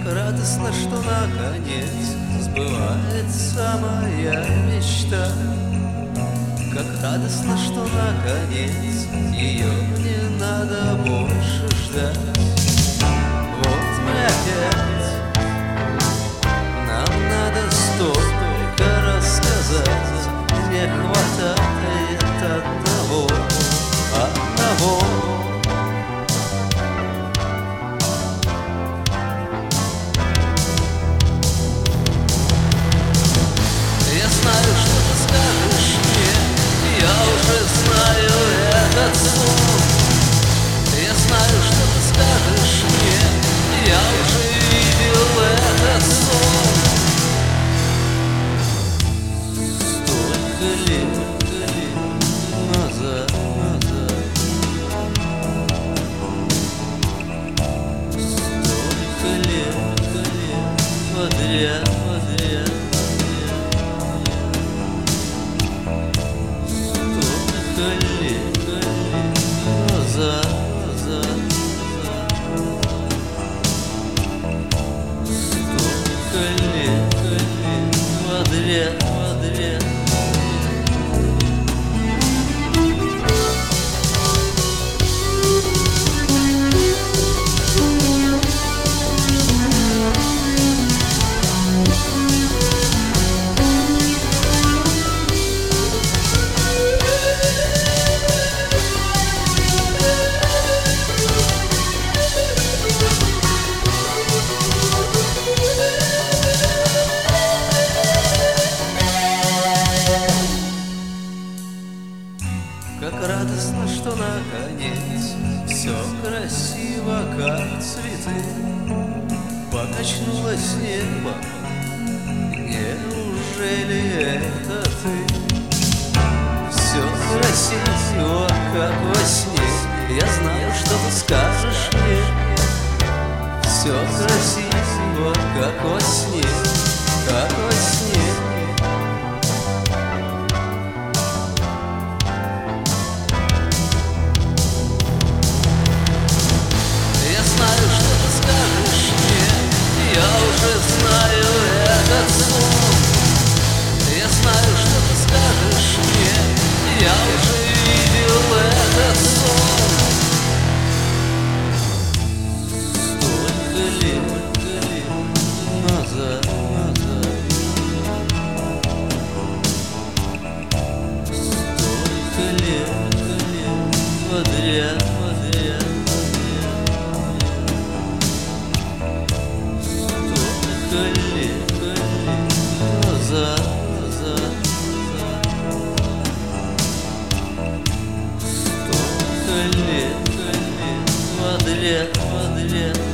радостно, что наконец сбывается моя мечта. Как радостно, что наконец ее не надо больше ждать. Вот мы опять, нам надо столько рассказать. Не хватает одного. Я знаю, что ты скажешь мне, я уже знаю этот сон. Я знаю, что ты скажешь мне, я уже видел этот сон. Столько лет назад, столько лет подряд. Как радостно, что наконец все красиво, как цветы. Покачнулось небо, неужели это ты? Все красиво, как во сне. Я знаю, что ты скажешь мне. Все красиво, как во сне, как во сне. Я уже знаю этот сон. Я знаю, что ты скажешь мне, я уже видел этот сон. Столько лет назад, столько лет подряд. Столько лет подряд.